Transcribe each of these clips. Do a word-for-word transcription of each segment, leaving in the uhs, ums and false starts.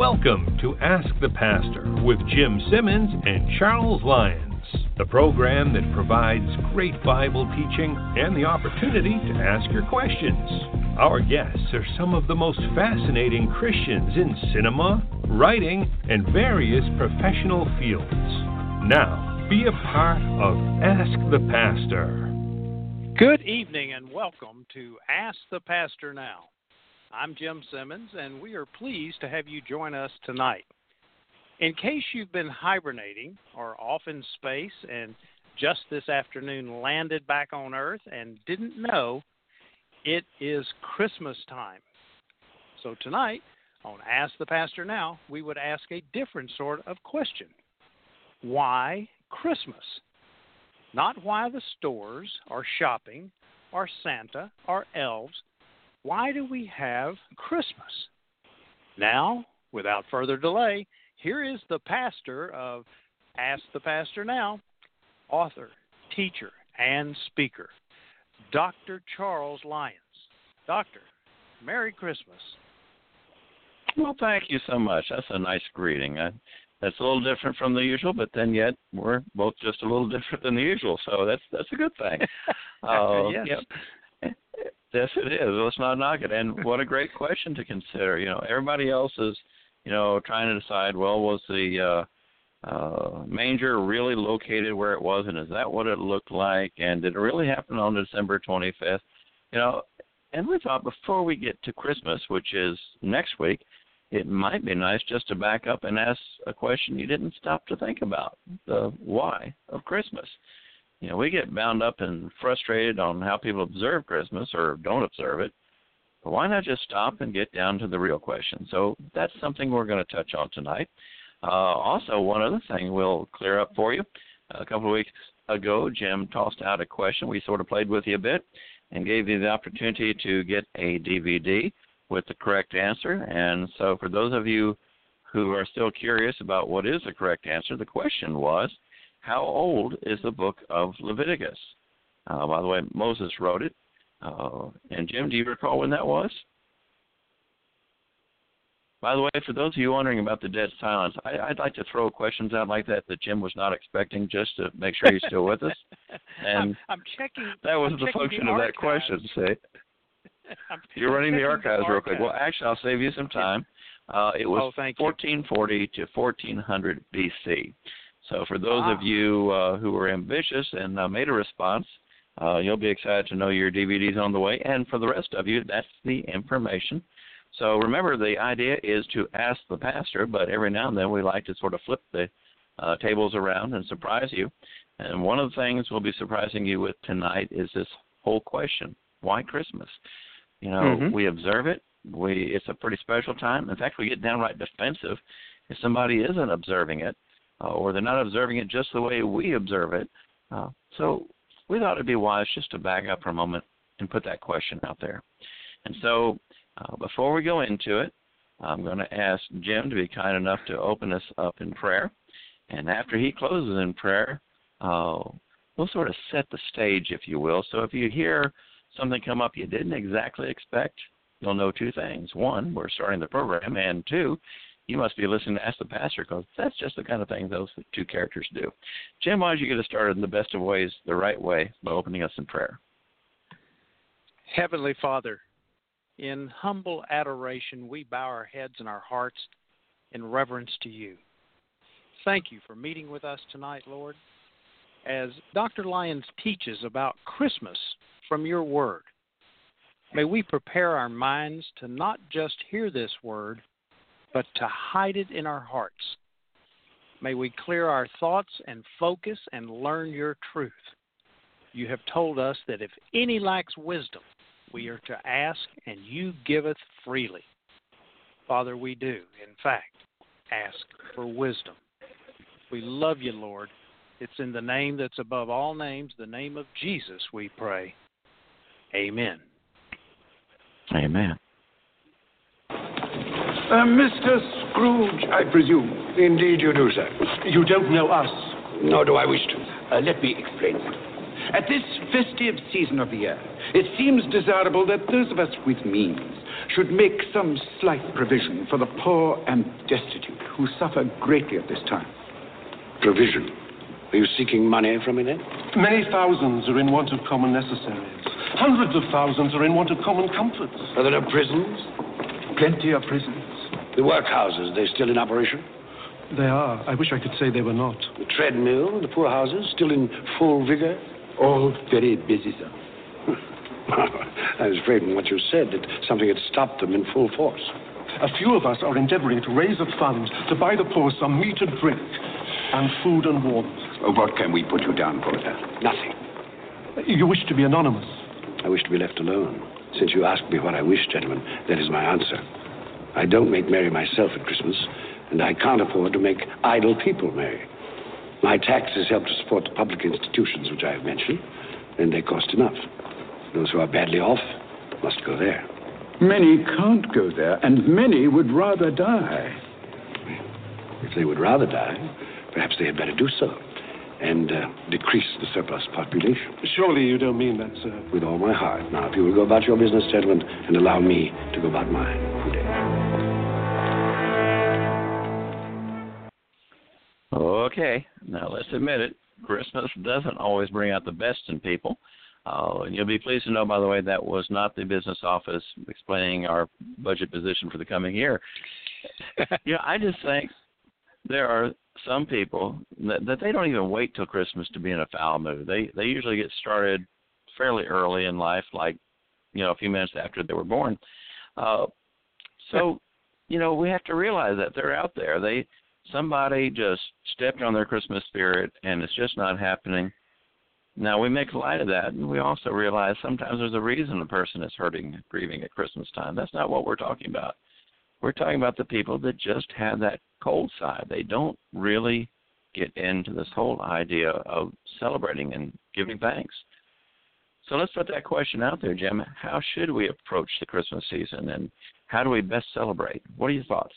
Welcome to Ask the Pastor with Jim Simmons and Charles Lyons, the program that provides great Bible teaching and the opportunity to ask your questions. Our guests are some of the most fascinating Christians in cinema, writing, and various professional fields. Now, be a part of Ask the Pastor. Good evening and welcome to Ask the Pastor Now. I'm Jim Simmons, and we are pleased to have you join us tonight. In case you've been hibernating or off in space and just this afternoon landed back on Earth and didn't know, it is Christmas time. So tonight, on Ask the Pastor Now, we would ask a different sort of question. Why Christmas? Not why the stores are shopping, or Santa, or elves. Why do we have Christmas? Now, without further delay, here is the pastor of Ask the Pastor Now, author, teacher, and speaker, Doctor Charles Lyons. Doctor, Merry Christmas. Well, thank you so much. That's a nice greeting. I, that's a little different from the usual, but then yet we're both just a little different than the usual, so that's that's a good thing. Uh, yes. Yep. Yes, it is. Let's not knock it. And what a great question to consider. You know, everybody else is, you know, trying to decide, well, was the uh, uh, manger really located where it was, and is that what it looked like? And did it really happen on December twenty-fifth? You know, and we thought before we get to Christmas, which is next week, it might be nice just to back up and ask a question you didn't stop to think about, the why of Christmas. You know, we get bound up and frustrated on how people observe Christmas or don't observe it, but why not just stop and get down to the real question? So that's something we're going to touch on tonight. Uh, also, one other thing we'll clear up for you. A couple of weeks ago, Jim tossed out a question. We sort of played with you a bit and gave you the opportunity to get a D V D with the correct answer. And so for those of you who are still curious about what is the correct answer, the question was, how old is the book of Leviticus? Uh, by the way, Moses wrote it. Uh, and Jim, do you recall when that was? By the way, for those of you wondering about the dead silence, I, I'd like to throw questions out like that that Jim was not expecting just to make sure he's still with us. And I'm, I'm checking. That was I'm the function the of archives. that question, see? I'm, You're running the archives, the real quick. Well, actually, I'll save you some time. Uh, it was oh, fourteen forty to fourteen hundred B C. So for those wow. of you uh, who were ambitious and uh, made a response, uh, you'll be excited to know your D V D's on the way. And for the rest of you, that's the information. So remember, the idea is to ask the pastor, but every now and then we like to sort of flip the uh, tables around and surprise you. And one of the things we'll be surprising you with tonight is this whole question, why Christmas? You know, mm-hmm. we observe it. We It's a pretty special time. In fact, we get downright defensive if somebody isn't observing it. Uh, or they're not observing it just the way we observe it. Uh, so we thought it would be wise just to back up for a moment and put that question out there. And so uh, before we go into it, I'm going to ask Jim to be kind enough to open us up in prayer. And after he closes in prayer, uh, we'll sort of set the stage, if you will. So if you hear something come up you didn't exactly expect, you'll know two things. One, we're starting the program, and two, you must be listening to Ask the Pastor, because that's just the kind of thing those two characters do. Jim, why don't you get us started in the best of ways, the right way, by opening us in prayer? Heavenly Father, in humble adoration, we bow our heads and our hearts in reverence to you. Thank you for meeting with us tonight, Lord, as Doctor Lyons teaches about Christmas from your word. May we prepare our minds to not just hear this word, but to hide it in our hearts. May we clear our thoughts and focus and learn your truth. You have told us that if any lacks wisdom, we are to ask, and you giveth freely. Father, we do, in fact, ask for wisdom. We love you, Lord. It's in the name that's above all names, the name of Jesus, we pray. Amen. Amen. Uh, Mister Scrooge, I presume. Indeed you do, sir. You don't know us. Nor do I wish to. Uh, let me explain that. At this festive season of the year, it seems desirable that those of us with means should make some slight provision for the poor and destitute who suffer greatly at this time. Provision? Are you seeking money from me then? Many thousands are in want of common necessaries. Hundreds of thousands are in want of common comforts. Are there no prisons? Plenty of prisons. The workhouses, they still in operation? They are. I wish I could say they were not. The treadmill, the poorhouses, still in full vigor? All very busy, sir. I was afraid from what you said that something had stopped them in full force. A few of us are endeavoring to raise a fund to buy the poor some meat and drink, and food and warmth. Oh, what can we put you down for, sir? Nothing. You wish to be anonymous? I wish to be left alone. Since you asked me what I wish, gentlemen, that is my answer. I don't make merry myself at Christmas, and I can't afford to make idle people merry. My taxes help to support the public institutions which I have mentioned, and they cost enough. Those who are badly off must go there. Many can't go there, and many would rather die. If they would rather die, perhaps they had better do so, and uh, decrease the surplus population. Surely you don't mean that, sir. With all my heart. Now, if you will go about your business, gentlemen, and allow me to go about mine. Good day. Okay, now let's admit it. Christmas doesn't always bring out the best in people. Uh, and you'll be pleased to know, by the way, that was not the business office explaining our budget position for the coming year. You know, I just think there are some people that, that they don't even wait till Christmas to be in a foul mood. They they usually get started fairly early in life, like, you know, a few minutes after they were born. Uh, so, you know, we have to realize that they're out there. They somebody just stepped on their Christmas spirit, and it's just not happening. Now, we make light of that, and we also realize sometimes there's a reason a person is hurting, grieving at Christmas time. That's not what we're talking about. We're talking about the people that just have that cold side. They don't really get into this whole idea of celebrating and giving thanks. So let's put that question out there, Jim. How should we approach the Christmas season, and how do we best celebrate? What are your thoughts?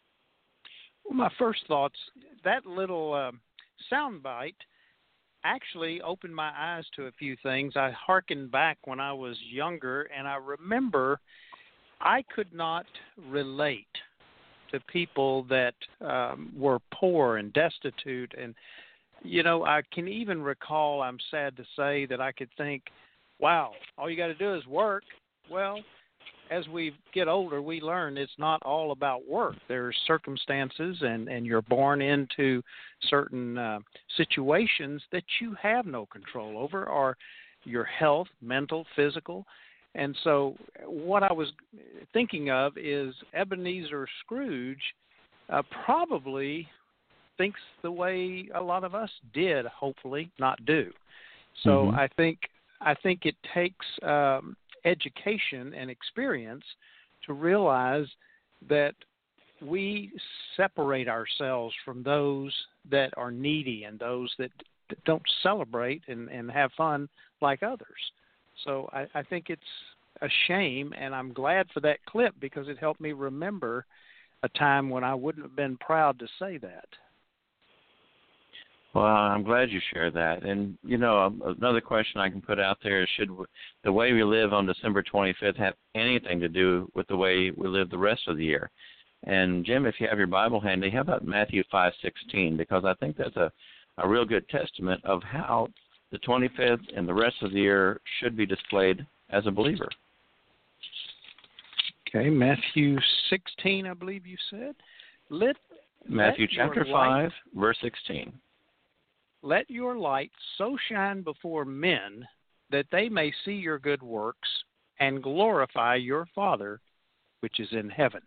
Well, my first thoughts, that little uh, soundbite actually opened my eyes to a few things. I hearkened back when I was younger, and I remember I could not relate to people that um, were poor and destitute. And, you know, I can even recall, I'm sad to say, that I could think, wow, all you got to do is work. Well, as we get older, we learn it's not all about work. There's circumstances, and, and you're born into certain uh, situations that you have no control over, or your health, mental, physical. And so what I was thinking of is Ebenezer Scrooge uh, probably thinks the way a lot of us did, hopefully, not do. So mm-hmm. I think I think it takes um, education and experience to realize that we separate ourselves from those that are needy and those that don't celebrate and, and have fun like others. So I, I think it's a shame, and I'm glad for that clip because it helped me remember a time when I wouldn't have been proud to say that. Well, I'm glad you shared that. And, you know, another question I can put out there is, should the way we live on December twenty-fifth have anything to do with the way we live the rest of the year? And, Jim, if you have your Bible handy, how about Matthew five sixteen? Because I think that's a, a real good testament of how the twenty-fifth and the rest of the year should be displayed as a believer. Okay, Matthew sixteen, I believe you said. Let, Matthew let chapter five, verse sixteen. Let your light so shine before men that they may see your good works and glorify your Father which is in heaven.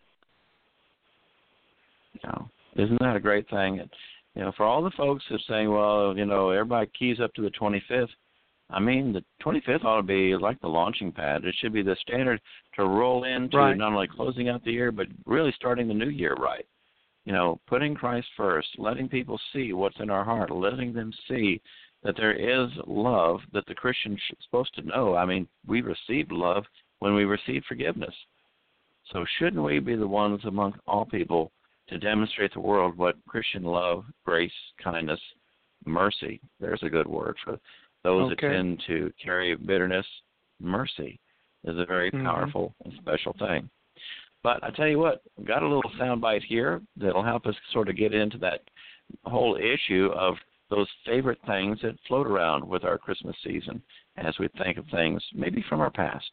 You know, isn't that a great thing? It, you know, for all the folks that saying, well, you know, everybody keys up to the twenty-fifth. I mean, the twenty-fifth ought to be like the launching pad. It should be the standard to roll into right. not only closing out the year, but really starting the new year right. You know, putting Christ first, letting people see what's in our heart, letting them see that there is love that the Christian is supposed to know. I mean, we received love when we received forgiveness. So shouldn't we be the ones among all people to demonstrate the world what Christian love, grace, kindness, mercy, there's a good word for those Okay. that tend to carry bitterness, mercy is a very Mm-hmm. powerful and special thing. But I tell you what, we've got a little soundbite here that'll help us sort of get into that whole issue of those favorite things that float around with our Christmas season as we think of things maybe from our past.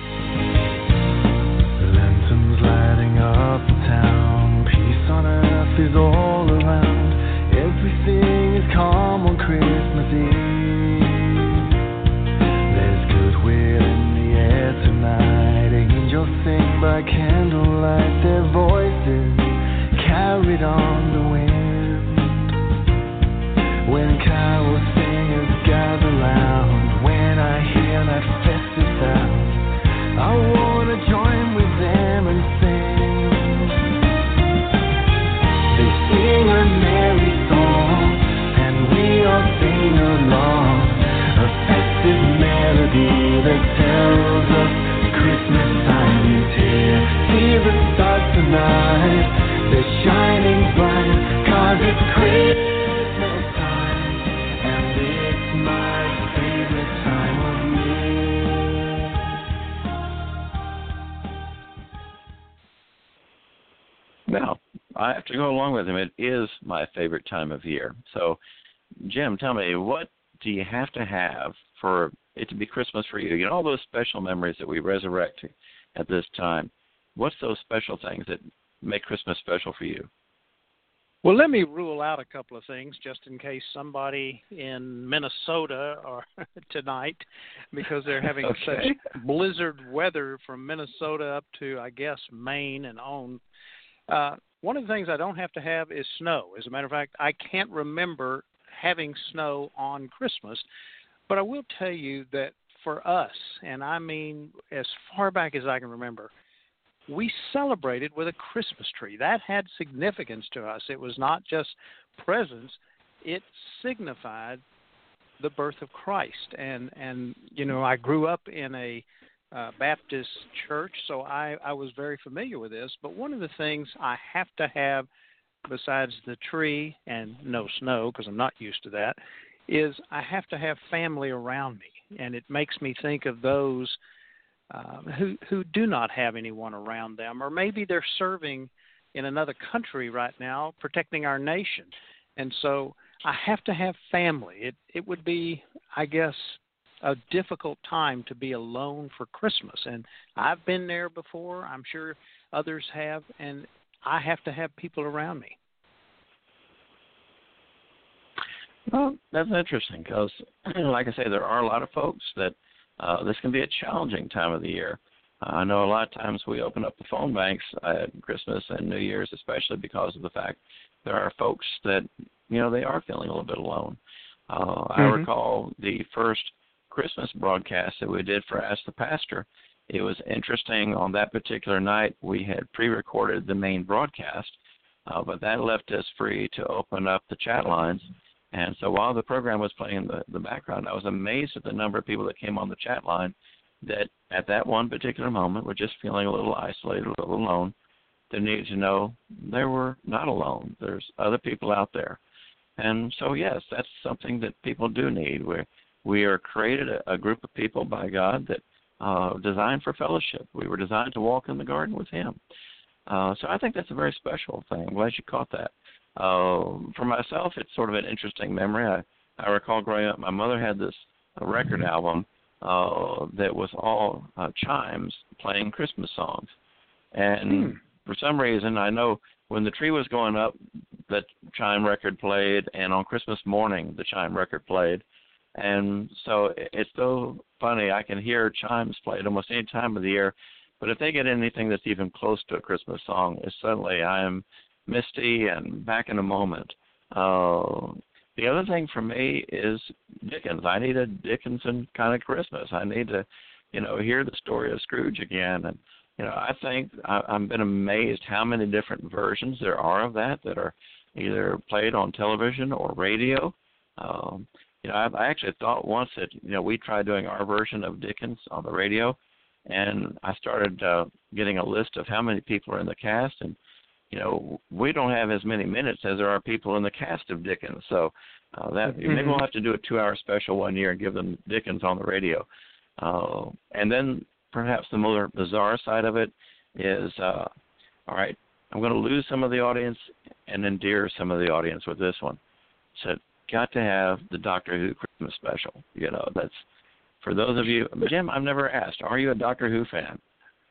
Lanterns lighting up the town, peace on earth is all around, everything is calm on Christmas Eve. There's goodwill in the air tonight, angels sing by candlelight, their voices carried on the wind. When carol singers gather round, when I hear that festive sound, I wanna join with them and sing. They sing a merry song, and we all sing along, a festive melody that tells us Christmas time is here. See the stars tonight, they're shining bright, 'cause it's Christmas. Now, I have to go along with him. It is my favorite time of year. So, Jim, tell me, what do you have to have for it to be Christmas for you? You know, all those special memories that we resurrect at this time. What's those special things that make Christmas special for you? Well, let me rule out a couple of things just in case somebody in Minnesota or tonight, because they're having Okay. such blizzard weather from Minnesota up to, I guess, Maine and on. Uh, one of the things I don't have to have is snow. As a matter of fact, I can't remember having snow on Christmas, but I will tell you that for us, and I mean as far back as I can remember, we celebrated with a Christmas tree. That had significance to us. It was not just presents. It signified the birth of Christ. And, and you know, I grew up in a uh, Baptist church, so I, I was very familiar with this. But one of the things I have to have, besides the tree and no snow, because I'm not used to that, is I have to have family around me. And it makes me think of those Uh, who who do not have anyone around them, or maybe they're serving in another country right now, protecting our nation. And so I have to have family. It it would be, I guess, a difficult time to be alone for Christmas. And I've been there before. I'm sure others have, and I have to have people around me. Well, that's interesting because, like I say, there are a lot of folks that Uh, this can be a challenging time of the year. Uh, I know a lot of times we open up the phone banks at Christmas and New Year's, especially because of the fact there are folks that, you know, they are feeling a little bit alone. Uh, mm-hmm. I recall the first Christmas broadcast that we did for Ask the Pastor. It was interesting. On that particular night, we had pre-recorded the main broadcast, uh, but that left us free to open up the chat lines. And so while the program was playing in the, the background, I was amazed at the number of people that came on the chat line that at that one particular moment were just feeling a little isolated, a little alone. They needed to know they were not alone. There's other people out there. And so, yes, that's something that people do need. We're, we are created a, a group of people by God that uh, designed for fellowship. We were designed to walk in the garden with Him. Uh, so I think that's a very special thing. I'm glad you caught that. Uh, for myself, it's sort of an interesting memory. I, I recall growing up, my mother had this uh, record album uh, that was all uh, chimes playing Christmas songs. And hmm. for some reason, I know when the tree was going up, the chime record played, and on Christmas morning, the chime record played. And so it's so funny. I can hear chimes played almost any time of the year. But if they get anything that's even close to a Christmas song, it's suddenly I am misty and back in a moment. Uh, the other thing for me is Dickens. I need a Dickinson kind of Christmas. I need to, you know, hear the story of Scrooge again. And, you know, I think I, I've been amazed how many different versions there are of that that are either played on television or radio. Um, you know, I, I actually thought once that, you know, we tried doing our version of Dickens on the radio, and I started uh, getting a list of how many people are in the cast, and you know, we don't have as many minutes as there are people in the cast of Dickens. So uh, that mm-hmm. maybe we'll have to do a two-hour special one year and give them Dickens on the radio. Uh, and then perhaps the more bizarre side of it is, uh, all right, I'm going to lose some of the audience and endear some of the audience with this one. So got to have the Doctor Who Christmas special. You know, that's for those of you. Jim, I've never asked, are you a Doctor Who fan?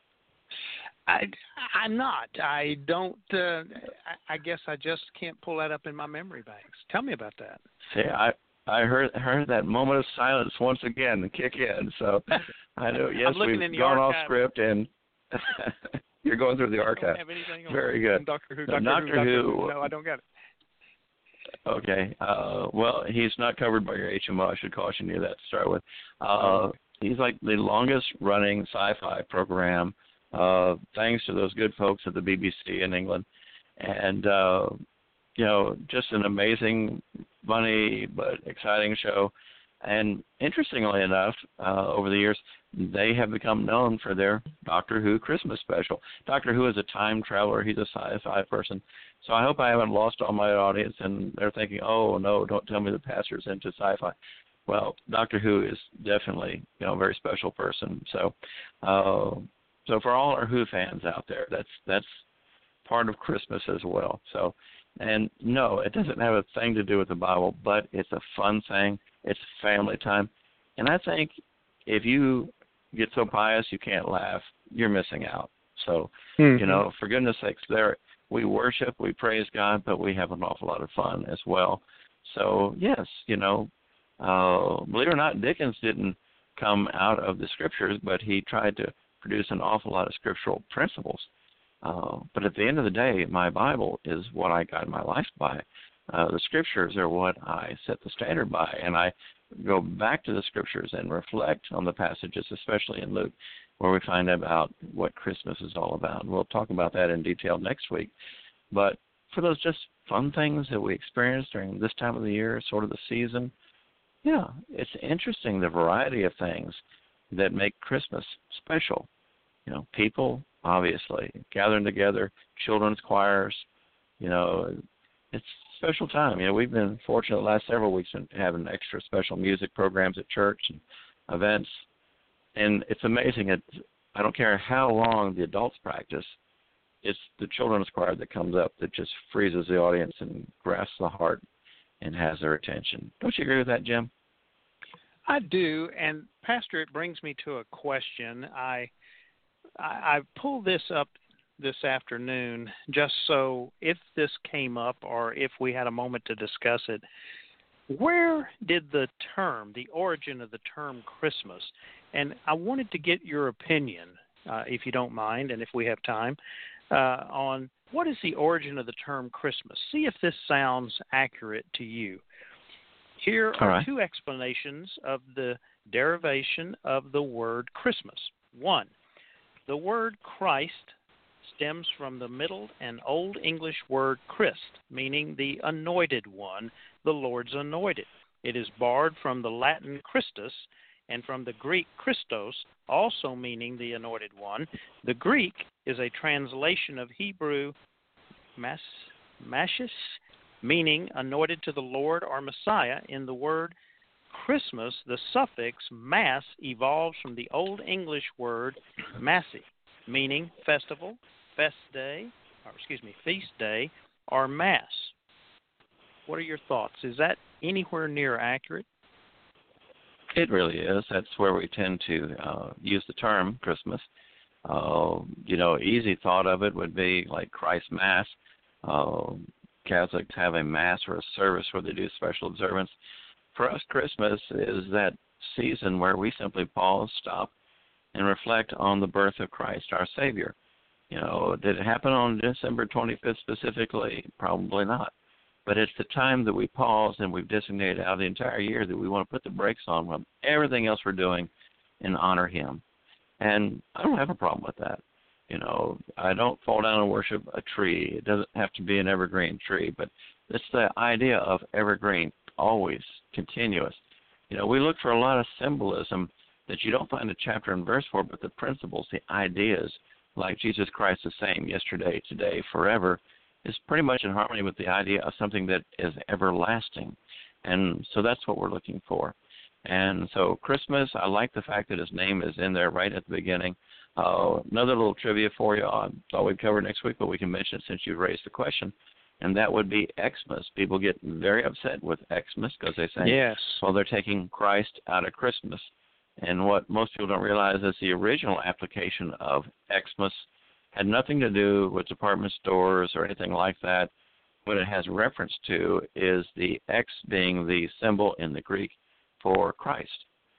I, I'm not. I don't. Uh, I, I guess I just can't pull that up in my memory banks. Tell me about that. See, I I heard heard that moment of silence once again kick in. So I know. Yes, we've gone archive. off script, and you're going through the archive. I don't have anything on Very good. Doctor Who. So Doctor, Doctor Who, Doctor Who. Who. No, I don't get it. Okay. Uh, well, he's not covered by your H M O. I should caution you that to start with. Uh, he's like the longest running sci-fi program. Uh, thanks to those good folks at the B B C in England. And, uh, you know, just an amazing, funny, but exciting show. And interestingly enough, uh, over the years, they have become known for their Doctor Who Christmas special. Doctor Who is a time traveler. He's a sci-fi person. So I hope I haven't lost all my audience, and they're thinking, oh, no, don't tell me the pastor's into sci-fi. Well, Doctor Who is definitely, you know, a very special person. So, uh, So for all our Who fans out there, that's that's part of Christmas as well. So, and no, it doesn't have a thing to do with the Bible, but it's a fun thing. It's family time. And I think if you get so pious you can't laugh, you're missing out. So, mm-hmm. you know, for goodness sakes, there we worship, we praise God, but we have an awful lot of fun as well. So, yes, you know, uh, believe it or not, Dickens didn't come out of the Scriptures, but he tried to produce an awful lot of scriptural principles. Uh, but at the end of the day, my Bible is what I guide my life by. Uh, the Scriptures are what I set the standard by, and I go back to the Scriptures and reflect on the passages, especially in Luke, where we find about what Christmas is all about. We'll talk about that in detail next week. But for those just fun things that we experience during this time of the year, sort of the season, yeah, it's interesting, the variety of things that make Christmas special. You know, people, obviously, gathering together, children's choirs, you know, it's a special time. You know, we've been fortunate the last several weeks in having extra special music programs at church and events. And it's amazing. It, I don't care how long the adults practice, it's the children's choir that comes up that just freezes the audience and grasps the heart and has their attention. Don't you agree with that, Jim? I do, and Pastor, it brings me to a question. I, I I pulled this up this afternoon just so if this came up or if we had a moment to discuss it, where did the term, the origin of the term Christmas, and I wanted to get your opinion, uh, if you don't mind, and if we have time, uh, on what is the origin of the term Christmas. See if this sounds accurate to you. Here are right. two explanations of the derivation of the word Christmas. One, the word Christ stems from the Middle and Old English word Christ, meaning the anointed one, the Lord's anointed. It is borrowed from the Latin Christus and from the Greek Christos, also meaning the anointed one. The Greek is a translation of Hebrew mas, mashis, meaning anointed to the Lord or Messiah. In the word Christmas, the suffix mass evolves from the Old English word massi, meaning festival, fest day, or excuse me, feast day, or mass. What are your thoughts? Is that anywhere near accurate? It really is. That's where we tend to uh, use the term Christmas. Uh, you know, easy thought of it would be like Christ Mass. Uh, Catholics have a Mass or a service where they do special observance. For us, Christmas is that season where we simply pause, stop, and reflect on the birth of Christ, our Savior. You know, did it happen on December twenty-fifth specifically? Probably not. But it's the time that we pause and we've designated out the entire year that we want to put the brakes on from everything else we're doing and honor Him. And I don't have a problem with that. You know, I don't fall down and worship a tree. It doesn't have to be an evergreen tree, but it's the idea of evergreen, always continuous. You know, we look for a lot of symbolism that you don't find a chapter and verse for, but the principles, the ideas like Jesus Christ the same yesterday, today, forever, is pretty much in harmony with the idea of something that is everlasting. And so that's what we're looking for. And so Christmas, I like the fact that his name is in there right at the beginning. Uh, another little trivia for you, I thought we'd cover next week, but we can mention it since you raised the question, and that would be Xmas. People get very upset with Xmas because they say, yes, well, they're taking Christ out of Christmas. And what most people don't realize is the original application of Xmas had nothing to do with department stores or anything like that. What it has reference to is the X being the symbol in the Greek for Christ.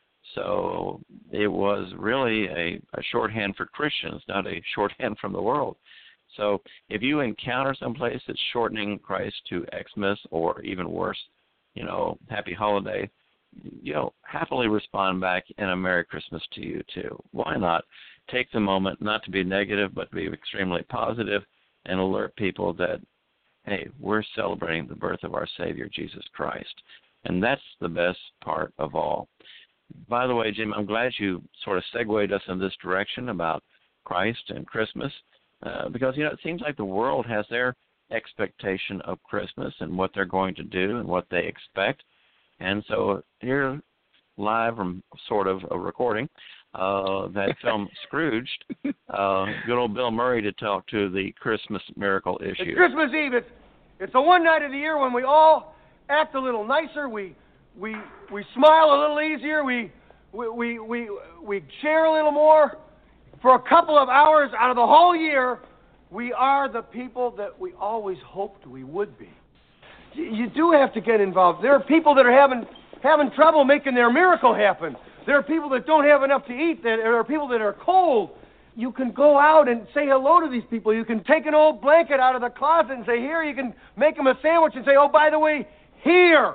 So it was really a, a shorthand for Christians, not a shorthand from the world. So if you encounter someplace that's shortening Christ to Xmas or even worse, you know, Happy Holiday, you know, happily respond back in a Merry Christmas to you too. Why not take the moment not to be negative but to be extremely positive and alert people that, hey, we're celebrating the birth of our Savior, Jesus Christ. And that's the best part of all. By the way, Jim, I'm glad you sort of segued us in this direction about Christ and Christmas uh, because, you know, it seems like the world has their expectation of Christmas and what they're going to do and what they expect. And so here, live from sort of a recording, uh, that film Scrooged, uh, good old Bill Murray to talk to the Christmas miracle issue. It's Christmas Eve. It's, it's the one night of the year when we all act a little nicer. We we we smile a little easier. We we we we, we share a little more. For a couple of hours out of the whole year, we are the people that we always hoped we would be. You do have to get involved. There are people that are having having trouble making their miracle happen. There are people that don't have enough to eat. There are people that are cold. You can go out and say hello to these people. You can take an old blanket out of the closet and say, here. You can make them a sandwich and say, oh, by the way, here.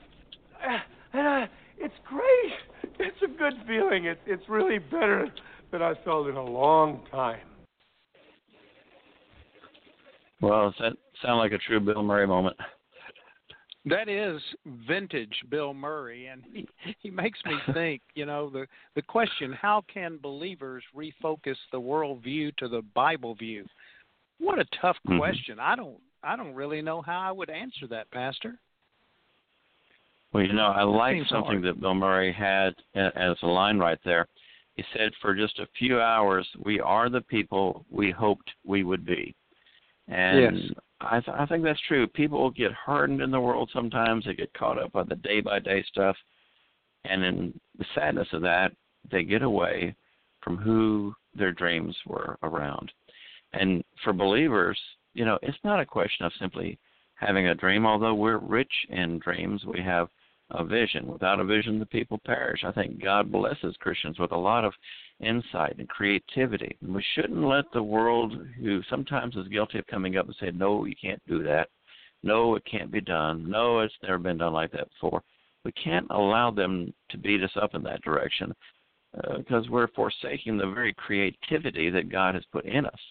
And uh, it's great. It's a good feeling. It's it's really better than I felt in a long time. Well, does that sound like a true Bill Murray moment? That is vintage Bill Murray, and he, he makes me think, you know, the, the question, how can believers refocus the worldview to the Bible view? What a tough mm-hmm. question. I don't I don't really know how I would answer that, Pastor. Well, you know, I like something hard. that Bill Murray had as a line right there. He said, for just a few hours, we are the people we hoped we would be. And yes. I, th- I think that's true. People get hardened in the world sometimes. They get caught up by the day-by-day stuff. And in the sadness of that, they get away from who their dreams were around. And for believers, you know, it's not a question of simply having a dream. Although we're rich in dreams, we have a vision. Without a vision, the people perish. I think God blesses Christians with a lot of insight and creativity. And we shouldn't let the world, who sometimes is guilty of coming up and saying, no, you can't do that. No, it can't be done. No, it's never been done like that before. We can't allow them to beat us up in that direction uh, because we're forsaking the very creativity that God has put in us.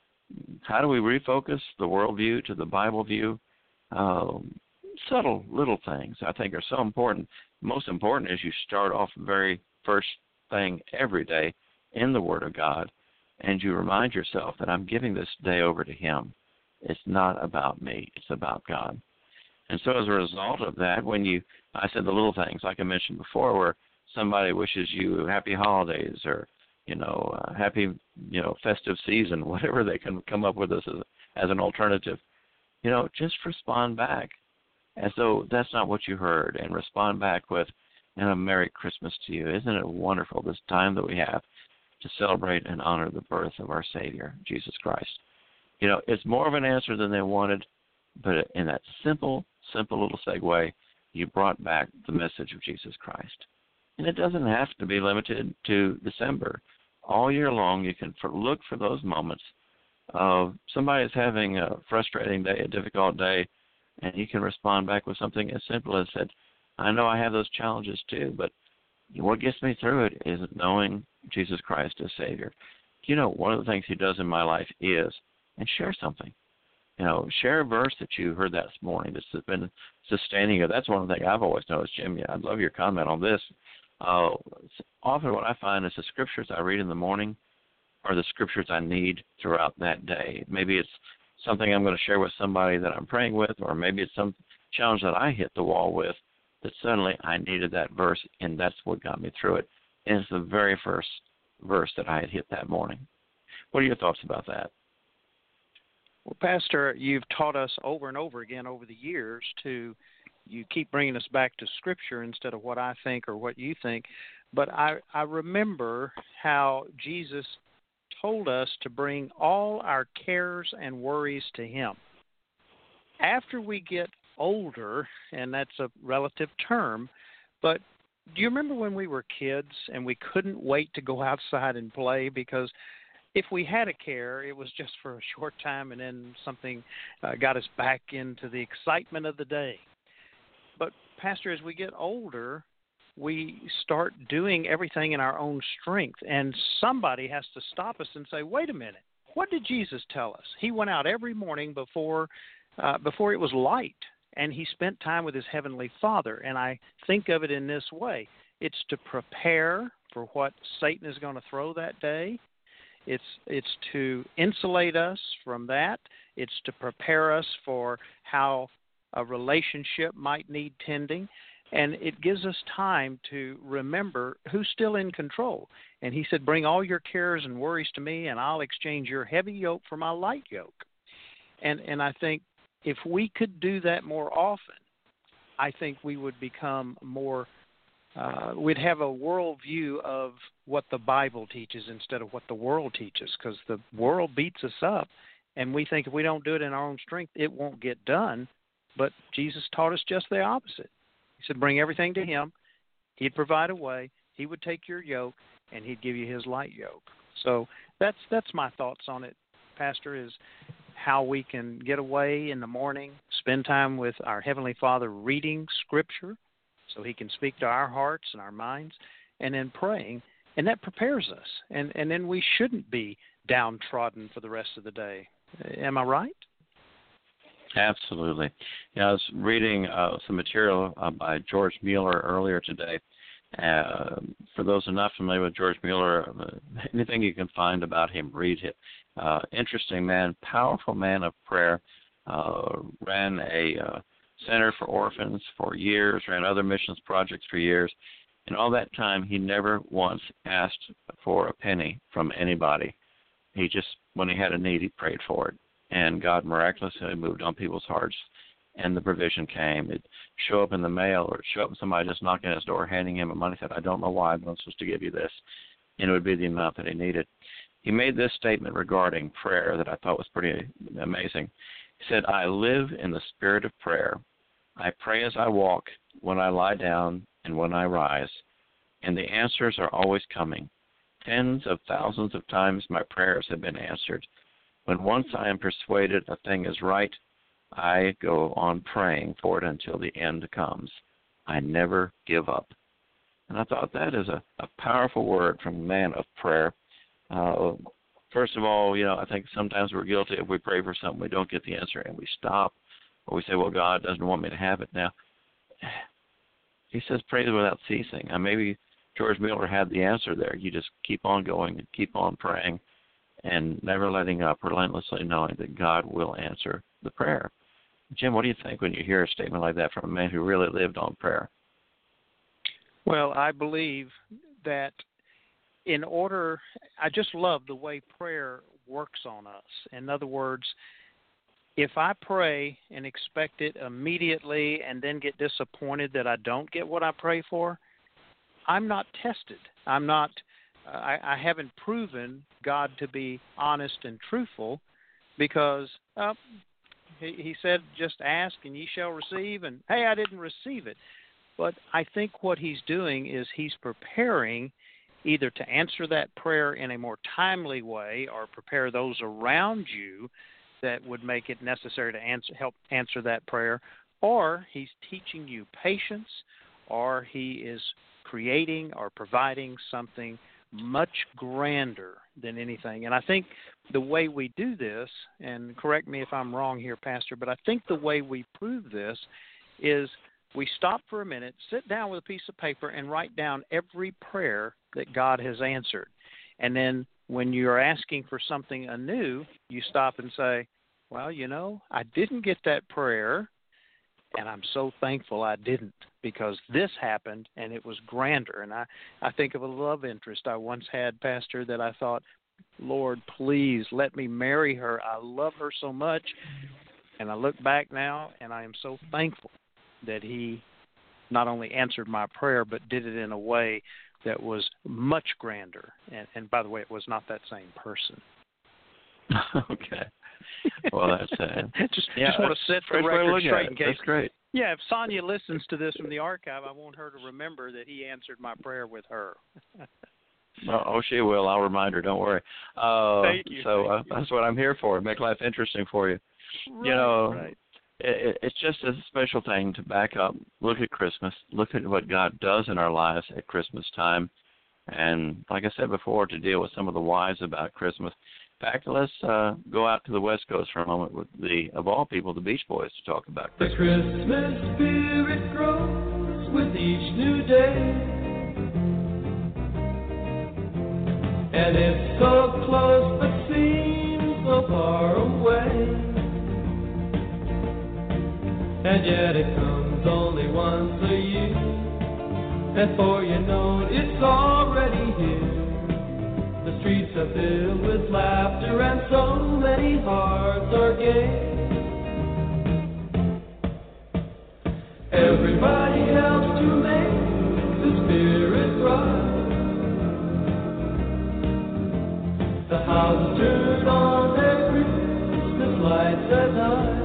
How do we refocus the worldview to the Bible view? Um, subtle little things I think are so important. Most important is you start off the very first thing every day in the Word of God, and you remind yourself that I'm giving this day over to Him. It's not about me. It's about God. And so as a result of that, when you, I said the little things, like I mentioned before, where somebody wishes you happy holidays or, you know, uh, happy, you know, festive season, whatever they can come up with as, a, as an alternative, you know, just respond back as though that's not what you heard, and respond back with, and a Merry Christmas to you. Isn't it wonderful, this time that we have to celebrate and honor the birth of our Savior, Jesus Christ? You know, it's more of an answer than they wanted, but in that simple, simple little segue, you brought back the message of Jesus Christ. And it doesn't have to be limited to December. All year long, you can for, look for those moments of somebody's having a frustrating day, a difficult day, and you can respond back with something as simple as said, I know I have those challenges too, but what gets me through it is knowing Jesus Christ as Savior. You know, one of the things He does in my life is, and share something. You know, share a verse that you heard that this morning that's been sustaining you. That's one thing I've always noticed, Jim. Yeah, I'd love your comment on this. Uh, often what I find is the scriptures I read in the morning are the scriptures I need throughout that day. Maybe it's something I'm going to share with somebody that I'm praying with, or maybe it's some challenge that I hit the wall with that suddenly I needed that verse, and that's what got me through it. And it's the very first verse that I had hit that morning. What are your thoughts about that? Well, Pastor, you've taught us over and over again over the years to, you keep bringing us back to Scripture instead of what I think or what you think. But I, I remember how Jesus told us to bring all our cares and worries to Him. After we get older, and that's a relative term, but do you remember when we were kids and we couldn't wait to go outside and play because if we had a care, it was just for a short time and then something uh, got us back into the excitement of the day. But, Pastor, as we get older, we start doing everything in our own strength, and somebody has to stop us and say, wait a minute, what did Jesus tell us? He went out every morning before uh, before it was light, and he spent time with his Heavenly Father, and I think of it in this way. It's to prepare for what Satan is going to throw that day. It's it's to insulate us from that. It's to prepare us for how a relationship might need tending. And it gives us time to remember who's still in control. And he said, bring all your cares and worries to me, and I'll exchange your heavy yoke for my light yoke. And and I think if we could do that more often, I think we would become more, uh, we'd have a worldview of what the Bible teaches instead of what the world teaches, because the world beats us up, and we think if we don't do it in our own strength, it won't get done. But Jesus taught us just the opposite. He said, bring everything to him. He'd provide a way. He would take your yoke, and he'd give you his light yoke. So that's that's my thoughts on it, Pastor, is how we can get away in the morning, spend time with our Heavenly Father reading Scripture so he can speak to our hearts and our minds, and then praying, and that prepares us. And, and then we shouldn't be downtrodden for the rest of the day. Am I right? Absolutely. Yeah, I was reading uh, some material uh, by George Mueller earlier today. Uh, for those who are not familiar with George Mueller, uh, anything you can find about him, read it. Uh, interesting man, powerful man of prayer, uh, ran a uh, center for orphans for years, ran other missions projects for years, and all that time he never once asked for a penny from anybody. He just, when he had a need, he prayed for it. And God miraculously moved on people's hearts, and the provision came. It'd show up in the mail, or it'd show up somebody just knocking at his door, handing him a money, said, I don't know why, I'm not supposed to give you this. And it would be the amount that he needed. He made this statement regarding prayer that I thought was pretty amazing. He said, I live in the spirit of prayer. I pray as I walk, when I lie down, and when I rise. And the answers are always coming. Tens of thousands of times my prayers have been answered. When once I am persuaded a thing is right, I go on praying for it until the end comes. I never give up. And I thought that is a, a powerful word from a man of prayer. Uh, first of all, you know, I think sometimes we're guilty if we pray for something, we don't get the answer, and we stop. Or we say, well, God doesn't want me to have it now. He says pray without ceasing. And maybe George Mueller had the answer there. You just keep on going and keep on praying, and never letting up, relentlessly knowing that God will answer the prayer. Jim, what do you think when you hear a statement like that from a man who really lived on prayer? Well, I believe that in order, I just love the way prayer works on us. In other words, if I pray and expect it immediately and then get disappointed that I don't get what I pray for, I'm not tested. I'm not I, I haven't proven God to be honest and truthful, because uh, he, he said, just ask and ye shall receive, and hey, I didn't receive it. But I think what he's doing is he's preparing either to answer that prayer in a more timely way, or prepare those around you that would make it necessary to answer, help answer that prayer, or he's teaching you patience, or he is creating or providing something much grander than anything. And I think the way we do this, and correct me if I'm wrong here, Pastor, but I think the way we prove this is we stop for a minute, sit down with a piece of paper, and write down every prayer that God has answered. And then when you're asking for something anew, you stop and say, well, you know, I didn't get that prayer, and I'm so thankful I didn't, because this happened, and it was grander. And I, I think of a love interest I once had, Pastor, that I thought, Lord, please let me marry her. I love her so much. And I look back now, and I am so thankful that he not only answered my prayer, but did it in a way that was much grander. And, and by the way, it was not that same person. Okay. Well, that's uh, just yeah, just want to set the record straight in case. That's great. Yeah, if Sonia listens to this from the archive, I want her to remember that he answered my prayer with her. Oh, oh, she will. I'll remind her. Don't worry. Uh, Thank you. So Thank uh, you. that's what I'm here for. Make life interesting for you. Right, you know, right. it, it's just a special thing to back up, look at Christmas, look at what God does in our lives at Christmas time, and like I said before, to deal with some of the whys about Christmas. In fact, let's uh, go out to the West Coast for a moment with the, of all people, the Beach Boys, to talk about Christmas. The Christmas spirit grows with each new day, and it's so close but seems so far away. And yet it comes only once a year, and before you know it, it's already here. The streets are filled with laughter, and so many hearts are gay. Everybody helps to make the spirit rise. The houses turn on their Christmas lights at night.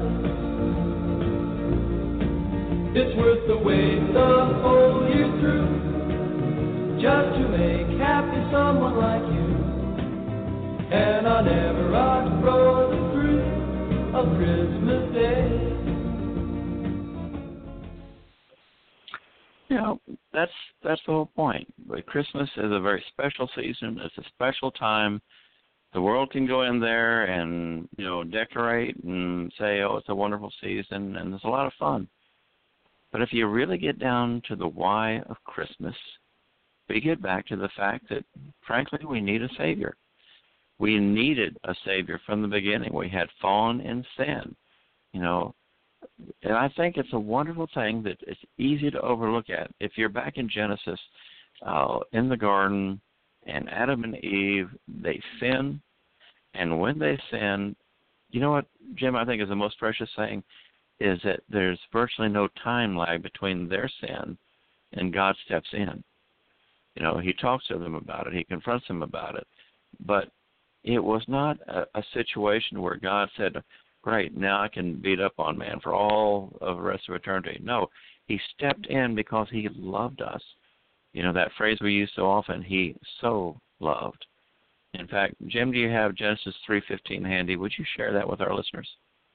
It's worth the wait the whole year through, just to make happy someone like you. And I'll never outgrow the thrill of Christmas Day. You know, that's that's the whole point. But Christmas is a very special season. It's a special time. The world can go in there and, you know, decorate and say, oh, it's a wonderful season, and there's a lot of fun. But if you really get down to the why of Christmas, we get back to the fact that, frankly, we need a Savior. We needed a Savior from the beginning. We had fallen in sin, you know. And I think it's a wonderful thing that it's easy to overlook at. If you're back in Genesis, uh, in the garden, and Adam and Eve, they sin. And when they sin, you know what, Jim, I think is the most precious thing, is that there's virtually no time lag between their sin and God steps in. You know, he talks to them about it. He confronts them about it. But it was not a, a situation where God said, great, now I can beat up on man for all of the rest of eternity. No, he stepped in because he loved us. You know, that phrase we use so often, he so loved. In fact, Jim, do you have Genesis three fifteen handy? Would you share that with our listeners?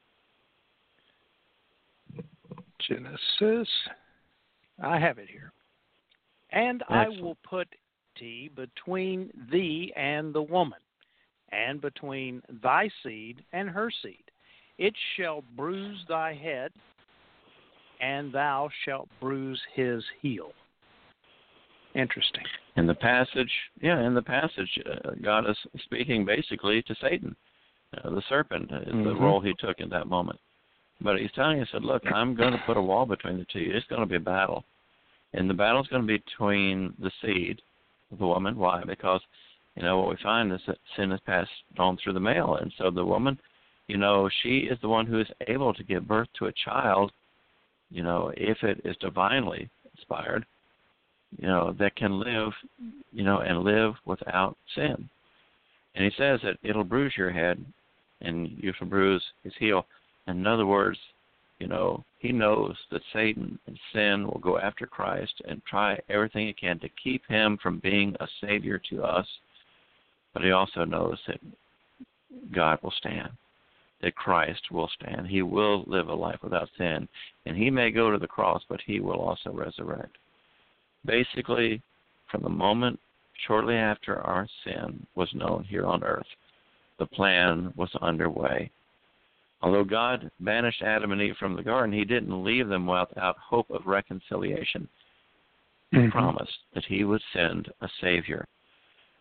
Genesis, I have it here. And Excellent. I will put enmity between thee and the woman, and between thy seed and her seed. It shall bruise thy head, and thou shalt bruise his heel. Interesting. In the passage, yeah, in the passage, uh, God is speaking basically to Satan. Uh, the serpent is mm-hmm. the role he took in that moment. But he's telling us, look, I'm going to put a wall between the two. It's going to be a battle. And the battle's going to be between the seed of the woman. Why? Because, you know, what we find is that sin is passed on through the male. And so the woman, you know, she is the one who is able to give birth to a child, you know, if it is divinely inspired, you know, that can live, you know, and live without sin. And he says that it'll bruise your head and you shall bruise his heel. In other words, you know, he knows that Satan and sin will go after Christ and try everything it can to keep him from being a savior to us. But he also knows that God will stand, that Christ will stand. He will live a life without sin. And he may go to the cross, but he will also resurrect. Basically, from the moment shortly after our sin was known here on earth, the plan was underway. Although God banished Adam and Eve from the garden, he didn't leave them without hope of reconciliation. He mm-hmm. promised that he would send a Savior.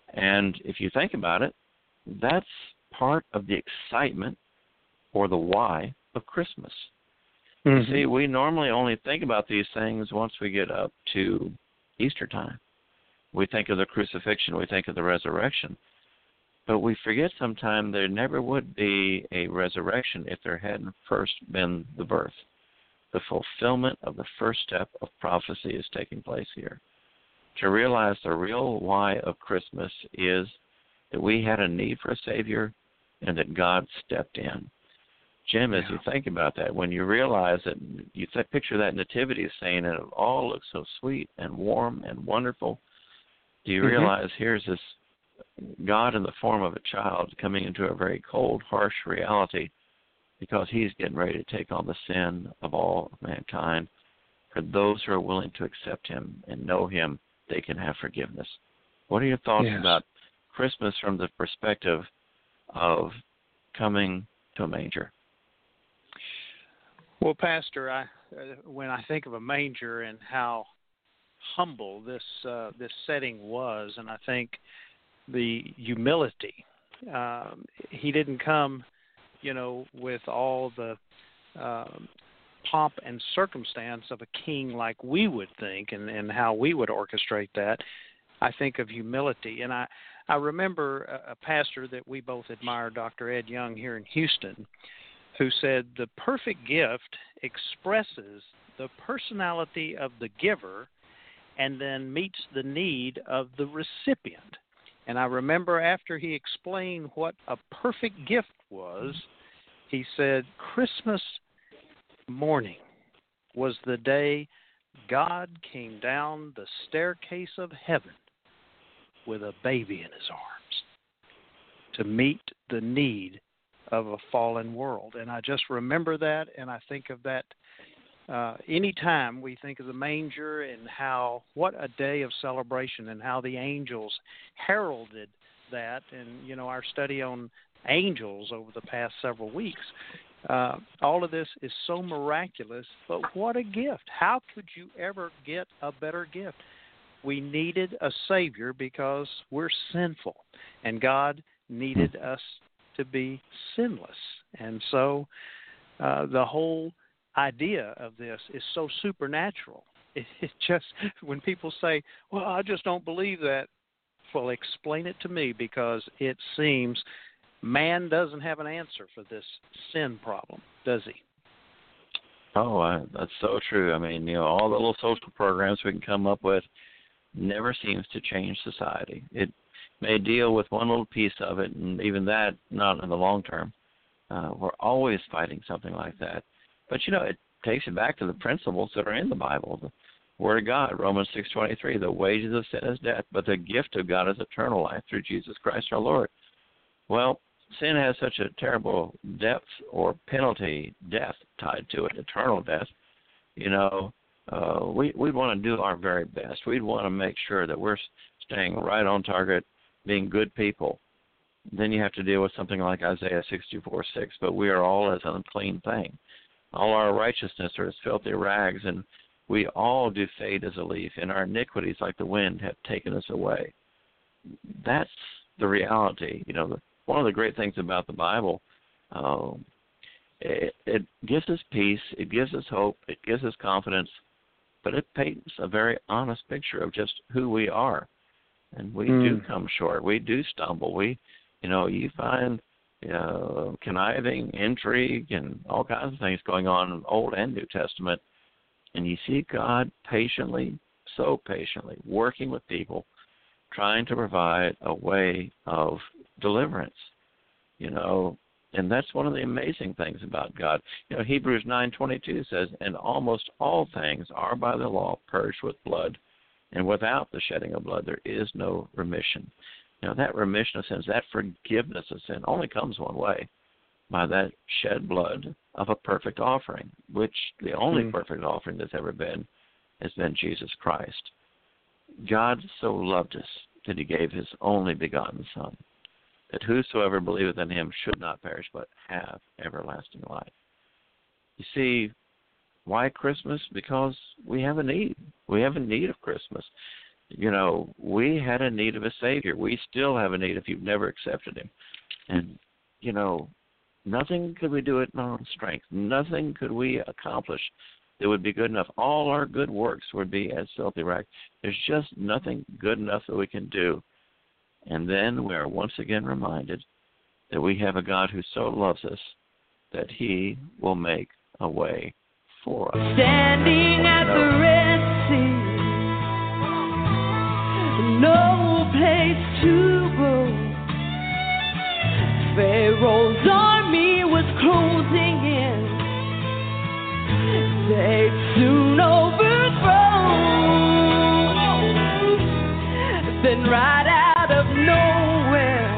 And if you think about it, that's part of the excitement or the why of Christmas. Mm-hmm. You see, we normally only think about these things once we get up to Easter time. We think of the crucifixion, we think of the resurrection. But we forget sometimes there never would be a resurrection if there hadn't first been the birth. The fulfillment of the first step of prophecy is taking place here. To realize the real why of Christmas is that we had a need for a Savior and that God stepped in. Jim, as yeah. you think about that, when you realize that, you th- picture that nativity scene and it all looks so sweet and warm and wonderful, do you mm-hmm. realize here's this God in the form of a child coming into a very cold, harsh reality because he's getting ready to take on the sin of all of mankind. For those who are willing to accept him and know him, they can have forgiveness. What are your thoughts yes. about Christmas from the perspective of coming to a manger? Well, Pastor, I, uh, when I think of a manger and how humble this uh, this setting was, and I think the humility, um, he didn't come, you know, with all the um, pomp and circumstance of a king like we would think and, and how we would orchestrate that. I think of humility. And I, I remember a, a pastor that we both admire, Doctor Ed Young here in Houston, who said the perfect gift expresses the personality of the giver and then meets the need of the recipient. And I remember after he explained what a perfect gift was, he said, Christmas morning was the day God came down the staircase of heaven with a baby in his arms to meet the need of a fallen world. And I just remember that, and I think of that uh, anytime we think of the manger and how, what a day of celebration and how the angels heralded that. And, you know, our study on angels over the past several weeks, uh, all of this is so miraculous, but what a gift. How could you ever get a better gift? We needed a Savior because we're sinful, and God needed us to be sinless. And so uh, the whole idea of this is so supernatural. It, it just, when people say, well, I just don't believe that, well, explain it to me, because it seems man doesn't have an answer for this sin problem, does he? Oh, I, that's so true. I mean, you know, all the little social programs we can come up with never seems to change society. It may deal with one little piece of it, and even that not in the long term. Uh, we're always fighting something like that. But, you know, it takes you back to the principles that are in the Bible. The Word of God, Romans six twenty-three, the wages of sin is death, but the gift of God is eternal life through Jesus Christ our Lord. Well, sin has such a terrible depth or penalty, death tied to it, eternal death. You know, uh, we, we'd want to do our very best. We'd want to make sure that we're staying right on target, being good people. Then you have to deal with something like Isaiah sixty-four six, but we are all as an unclean thing. All our righteousness are as filthy rags, and we all do fade as a leaf, and our iniquities like the wind have taken us away. That's the reality. You know, the, one of the great things about the Bible, uh, it, it gives us peace, it gives us hope, it gives us confidence, but it paints a very honest picture of just who we are. And we mm. do come short. We do stumble. We, you know, you find uh, conniving, intrigue, and all kinds of things going on in Old and New Testament. And you see God patiently, so patiently, working with people, trying to provide a way of deliverance, you know. And that's one of the amazing things about God. You know, Hebrews nine twenty-two says, and almost all things are by the law purged with blood, and without the shedding of blood there is no remission. You know, that remission of sins, that forgiveness of sin only comes one way, by that shed blood of a perfect offering, which the only mm. perfect offering that's ever been has been Jesus Christ. God so loved us that he gave his only begotten Son, that whosoever believeth in him should not perish but have everlasting life. You see, why Christmas? Because we have a need. We have a need of Christmas. you know, we had a need of a Savior. We still have a need if you've never accepted him. And, you know, nothing could we do it in our own strength. Nothing could we accomplish that would be good enough. All our good works would be as filthy rags. There's just nothing good enough that we can do. And then we are once again reminded that we have a God who so loves us that he will make a way for us. Standing at the Red Sea, no place to go. Pharaoh's army was closing in. They'd soon overthrow. Then right out of nowhere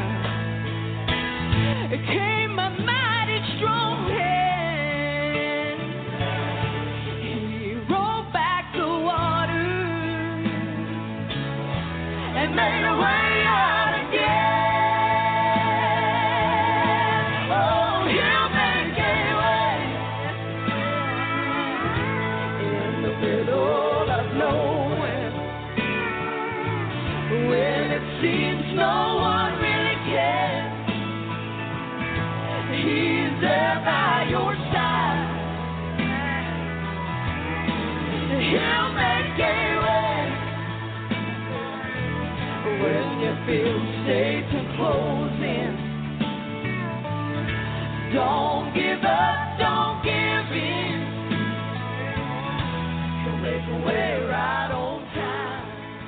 came a mighty strong hand. He rolled back the water and made a way out again. Oh, he'll make a way in the middle of nowhere when it seems no one really cares. He's there by your side. He'll make a way when you feel Satan closing. Don't give up, don't give in. He'll make a way right on time.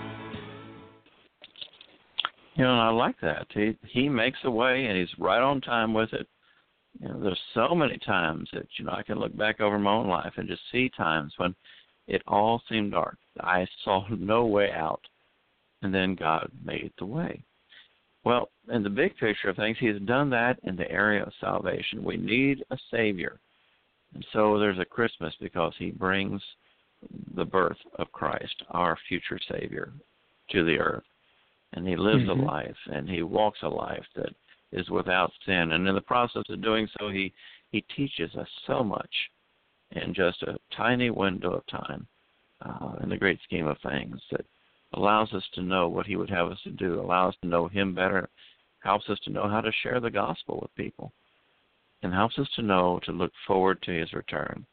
You know, I like that. He he makes a way, and he's right on time with it. You know, there's so many times that, you know, I can look back over my own life and just see times when it all seemed dark. I saw no way out, and then God made the way. Well, in the big picture of things, he has done that in the area of salvation. We need a Savior. And so there's a Christmas because he brings the birth of Christ, our future Savior, to the earth. And he lives mm-hmm. a life, and he walks a life that is without sin. And in the process of doing so, he, he teaches us so much in just a tiny window of time uh, in the great scheme of things that allows us to know what he would have us to do, allows us to know him better, helps us to know how to share the gospel with people, and helps us to know to look forward to his return.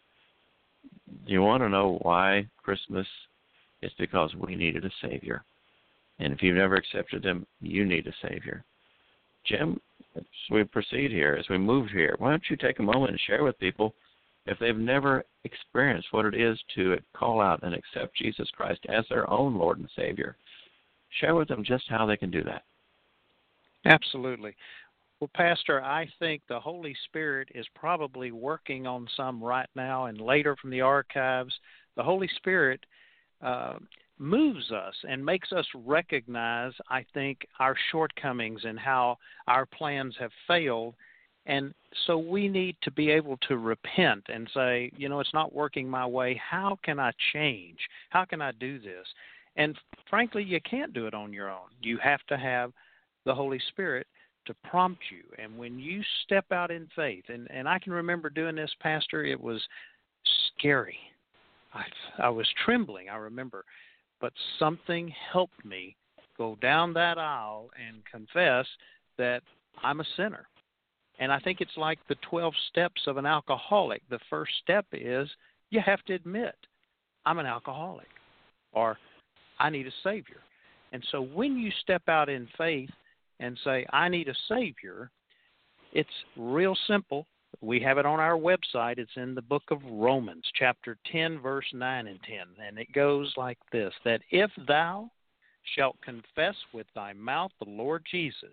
You want to know why Christmas? It's because we needed a Savior. And if you've never accepted him, you need a Savior. Jim, as we proceed here, as we move here, why don't you take a moment and share with people, if they've never experienced what it is to call out and accept Jesus Christ as their own Lord and Savior, share with them just how they can do that. Absolutely. Well, Pastor, I think the Holy Spirit is probably working on some right now, and later from the archives, the Holy Spirit uh, moves us and makes us recognize, I think, our shortcomings and how our plans have failed. And so we need to be able to repent and say, you know, it's not working my way. How can I change? How can I do this? And frankly, you can't do it on your own. You have to have the Holy Spirit to prompt you. And when you step out in faith, and, and I can remember doing this, Pastor, it was scary. I, I was trembling, I remember. But something helped me go down that aisle and confess that I'm a sinner. And I think it's like the twelve steps of an alcoholic. The first step is you have to admit, I'm an alcoholic, or I need a Savior. And so when you step out in faith and say, I need a Savior, it's real simple. We have it on our website. It's in the book of Romans, chapter ten, verse nine and ten. And it goes like this, that if thou shalt confess with thy mouth the Lord Jesus,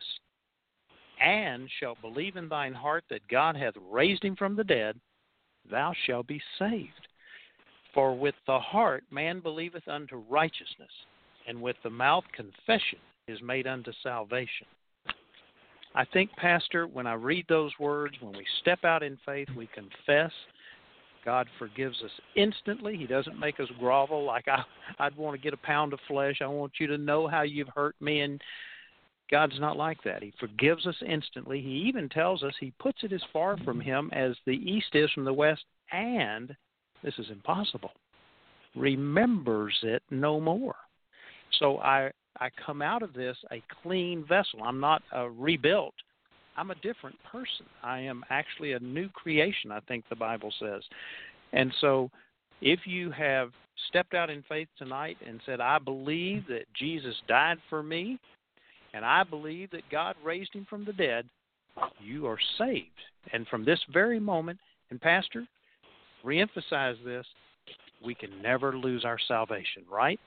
and shalt believe in thine heart that God hath raised him from the dead, thou shalt be saved. For with the heart man believeth unto righteousness, and with the mouth confession is made unto salvation. I think, Pastor, when I read those words, when we step out in faith, we confess, God forgives us instantly. He doesn't make us grovel like I, I'd want to get a pound of flesh. I want you to know how you've hurt me, and God's not like that. He forgives us instantly. He even tells us he puts it as far from him as the east is from the west, and, this is impossible, remembers it no more. So I, I come out of this a clean vessel. I'm not uh, rebuilt. I'm a different person. I am actually a new creation, I think the Bible says. And so if you have stepped out in faith tonight and said, I believe that Jesus died for me, and I believe that God raised him from the dead, you are saved. And from this very moment, and Pastor, reemphasize this, we can never lose our salvation, right?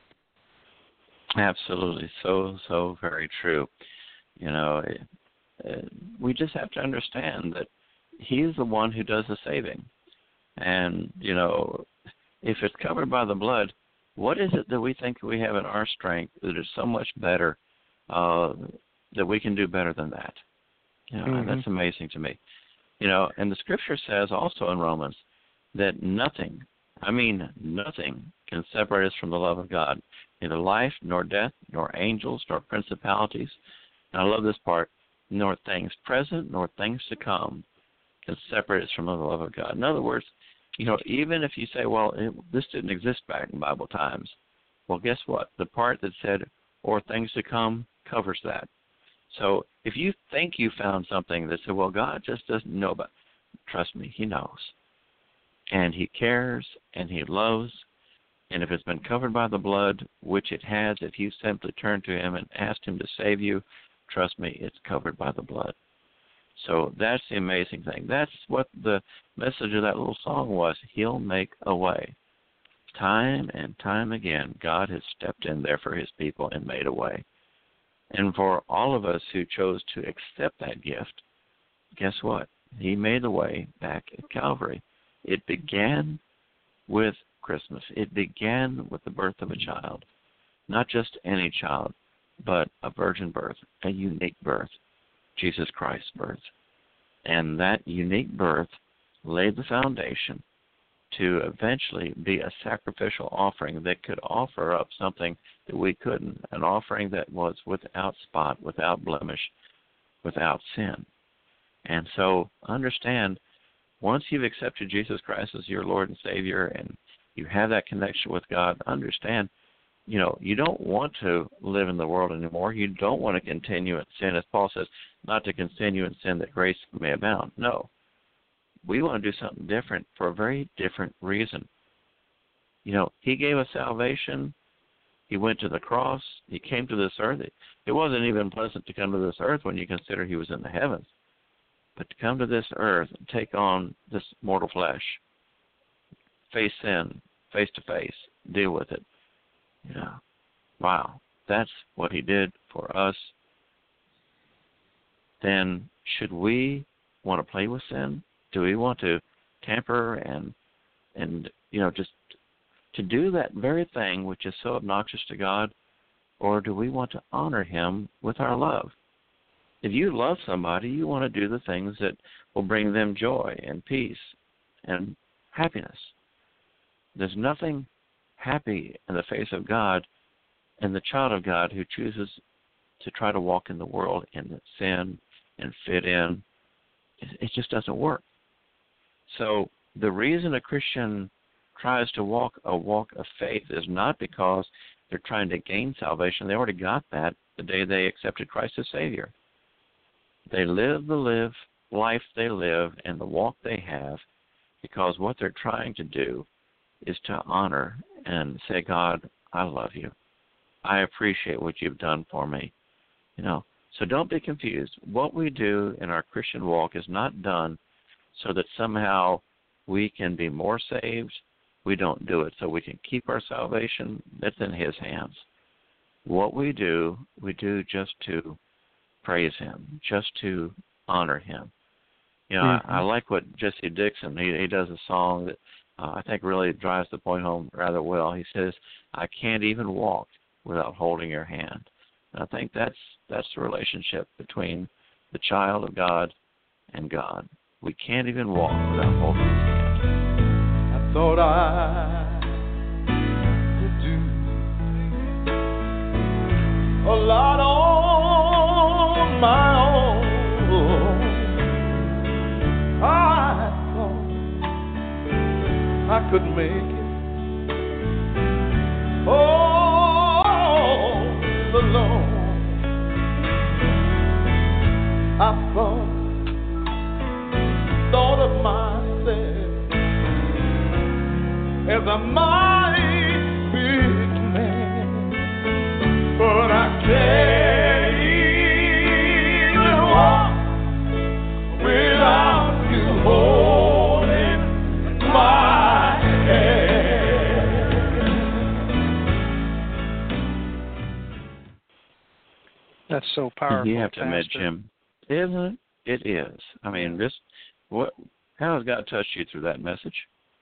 Absolutely. So, so very true. You know, uh, we just have to understand that he's the one who does the saving. And, you know, if it's covered by the blood, what is it that we think we have in our strength that is so much better uh, that we can do better than that? You know, mm-hmm. That's amazing to me. You know, and the Scripture says also in Romans that nothing, I mean nothing, can separate us from the love of God. Neither life, nor death, nor angels, nor principalities. And I love this part, nor things present, nor things to come can separate us from the love of God. In other words, you know, even if you say, well, it, this didn't exist back in Bible times, well, guess what? The part that said, or things to come, covers that. So if you think you found something that said, well, God just doesn't know about it, trust me, he knows. And he cares, and he loves. And if it's been covered by the blood, which it has, if you simply turn to him and ask him to save you, trust me, it's covered by the blood. So that's the amazing thing. That's what the message of that little song was. He'll make a way. Time and time again, God has stepped in there for his people and made a way. And for all of us who chose to accept that gift, guess what? He made a way back at Calvary. It began with Christmas. It began with the birth of a child. Not just any child, but a virgin birth, a unique birth. Jesus Christ's birth. And that unique birth laid the foundation to eventually be a sacrificial offering that could offer up something that we couldn't, an offering that was without spot, without blemish, without sin. And so understand, once you've accepted Jesus Christ as your Lord and Savior and you have that connection with God, understand, you know, you don't want to live in the world anymore. You don't want to continue in sin. As Paul says, not to continue in sin that grace may abound. No. We want to do something different for a very different reason. You know, he gave us salvation. He went to the cross. He came to this earth. It, it wasn't even pleasant to come to this earth when you consider he was in the heavens. But to come to this earth and take on this mortal flesh, face sin, face to face, deal with it. You know, wow, that's what he did for us. Then should we want to play with sin? Do we want to tamper and, and you know, just to do that very thing which is so obnoxious to God? Or do we want to honor him with our love? If you love somebody, you want to do the things that will bring them joy and peace and happiness. There's nothing happy in the face of God and the child of God who chooses to try to walk in the world in sin and fit in. It just doesn't work. So the reason a Christian tries to walk a walk of faith is not because they're trying to gain salvation. They already got that the day they accepted Christ as Savior. They live the live life they live and the walk they have because what they're trying to do is to honor and say, God, I love you. I appreciate what you've done for me. You know, so don't be confused. What we do in our Christian walk is not done so that somehow we can be more saved. We don't do it so we can keep our salvation. That's in his hands. What we do, we do just to praise him, just to honor him. You know, mm-hmm. I, I like what Jesse Dixon, he, he does a song that uh, I think really drives the point home rather well. He says, I can't even walk without holding your hand. And I think that's that's the relationship between the child of God and God. We can't even walk without holding his hand. I thought I could do a lot on my own. I thought I could make it. Oh, as a mighty big man, but I can't even walk without you holding my hand. That's so powerful. You have to admit, Pastor. Jim, isn't it? It is. I mean, just what? How has God touched you through that message?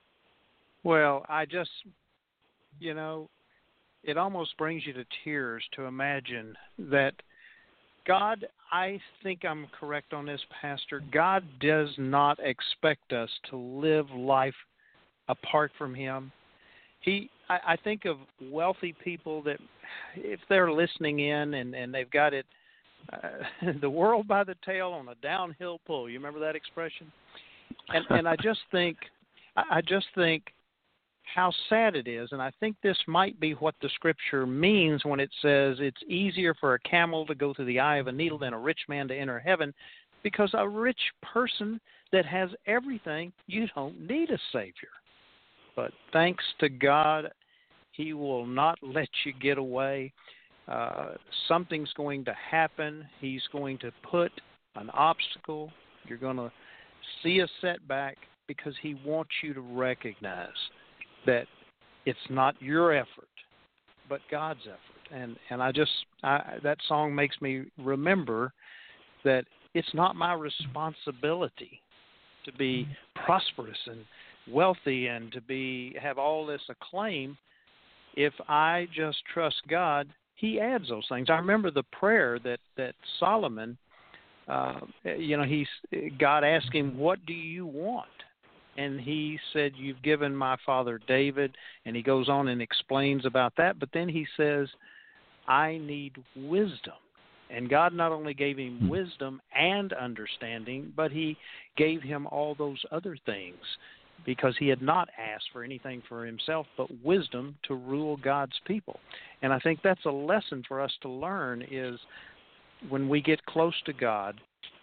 Well, I just, you know, it almost brings you to tears to imagine that God, I think I'm correct on this, Pastor, God does not expect us to live life apart from Him. He, I, I think of wealthy people that, if they're listening in and, and they've got it, uh, the world by the tail on a downhill pull. You remember that expression? And, and I just think, I just think how sad it is, and I think this might be what the Scripture means when it says it's easier for a camel to go through the eye of a needle than a rich man to enter heaven, because a rich person that has everything, you don't need a Savior. But thanks to God, He will not let you get away. Uh, something's going to happen. He's going to put an obstacle. You're going to see a setback because He wants you to recognize that it's not your effort, but God's effort. And and I just, I, that song makes me remember that it's not my responsibility to be prosperous and wealthy and to be have all this acclaim. If I just trust God, He adds those things. I remember the prayer that, that Solomon, uh, you know, he's God asked him, "What do you want?" And he said, "You've given my father David," and he goes on and explains about that. But then he says, "I need wisdom." And God not only gave him wisdom and understanding, but He gave him all those other things, because he had not asked for anything for himself but wisdom to rule God's people. And I think that's a lesson for us to learn, is when we get close to God,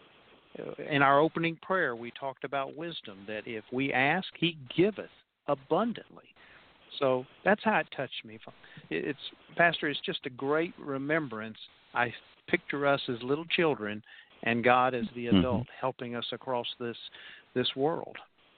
in our opening prayer we talked about wisdom, that if we ask, He giveth abundantly. So that's how it touched me. It's, Pastor, it's just a great remembrance. I picture us as little children and God as the adult, mm-hmm. helping us across this this world.